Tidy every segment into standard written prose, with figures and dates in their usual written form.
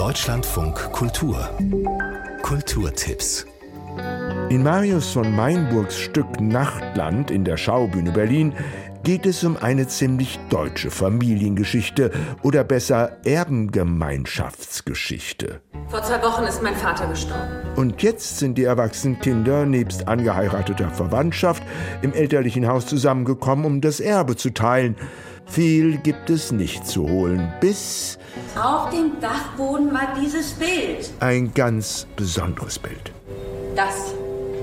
Deutschlandfunk Kultur. Kulturtipps. In Marius von Mainburgs Stück Nachtland in der Schaubühne Berlin geht es um eine ziemlich deutsche Familiengeschichte oder besser Erbengemeinschaftsgeschichte. Vor 2 Wochen ist mein Vater gestorben. Und jetzt sind die erwachsenen Kinder nebst angeheirateter Verwandtschaft im elterlichen Haus zusammengekommen, um das Erbe zu teilen. Viel gibt es nicht zu holen, bis auf dem Dachboden war dieses Bild. Ein ganz besonderes Bild. Das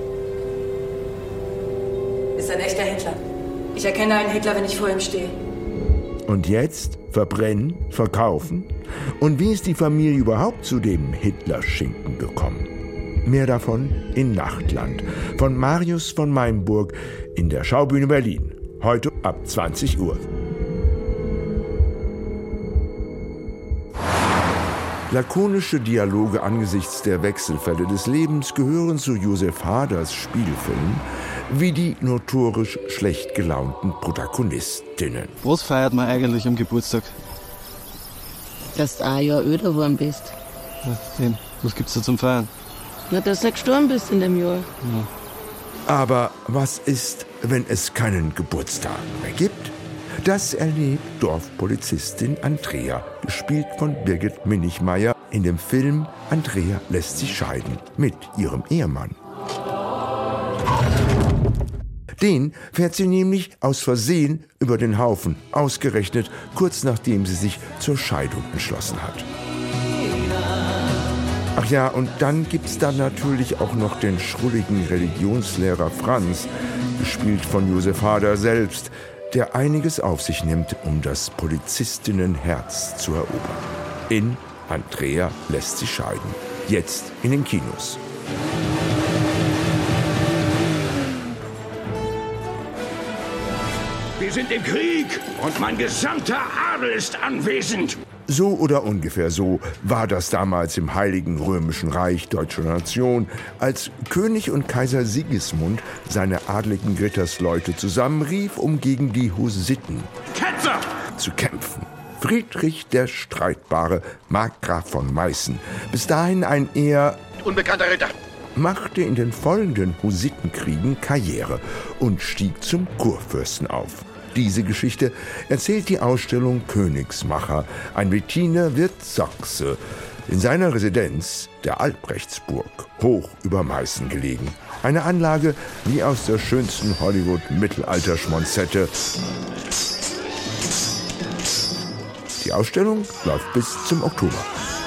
ist ein echter Hitler. Ich erkenne einen Hitler, wenn ich vor ihm stehe. Und jetzt verbrennen, verkaufen? Und wie ist die Familie überhaupt zu dem Hitlerschinken gekommen? Mehr davon in Nachtland von Marius von Mainburg in der Schaubühne Berlin. Heute ab 20 Uhr. Lakonische Dialoge angesichts der Wechselfälle des Lebens gehören zu Josef Haders Spielfilmen wie die notorisch schlecht gelaunten Protagonistinnen. Was feiert man eigentlich am Geburtstag? Dass du ein Jahr älter geworden bist. Ja, was gibt's da zum Feiern? Na, dass du gestorben bist in dem Jahr. Ja. Aber was ist, wenn es keinen Geburtstag mehr gibt? Das erlebt Dorfpolizistin Andrea, gespielt von Birgit Minichmeier, in dem Film Andrea lässt sich scheiden mit ihrem Ehemann. Den fährt sie nämlich aus Versehen über den Haufen, ausgerechnet kurz nachdem sie sich zur Scheidung entschlossen hat. Ach ja, und dann gibt's da natürlich auch noch den schrulligen Religionslehrer Franz, gespielt von Josef Hader selbst, der einiges auf sich nimmt, um das Polizistinnenherz zu erobern. In Andrea lässt sich scheiden. Jetzt in den Kinos. Wir sind im Krieg und mein gesamter Adel ist anwesend. So oder ungefähr so war das damals im Heiligen Römischen Reich deutscher Nation, als König und Kaiser Sigismund seine adligen Rittersleute zusammenrief, um gegen die Hussiten zu kämpfen. Friedrich der Streitbare, Markgraf von Meißen, bis dahin ein eher unbekannter Ritter, machte in den folgenden Hussitenkriegen Karriere und stieg zum Kurfürsten auf. Diese Geschichte erzählt die Ausstellung Königsmacher. Ein Wettiner wird Sachse. In seiner Residenz, der Albrechtsburg, hoch über Meißen gelegen. Eine Anlage wie aus der schönsten Hollywood-Mittelalter-Schmonzette. Die Ausstellung läuft bis zum Oktober.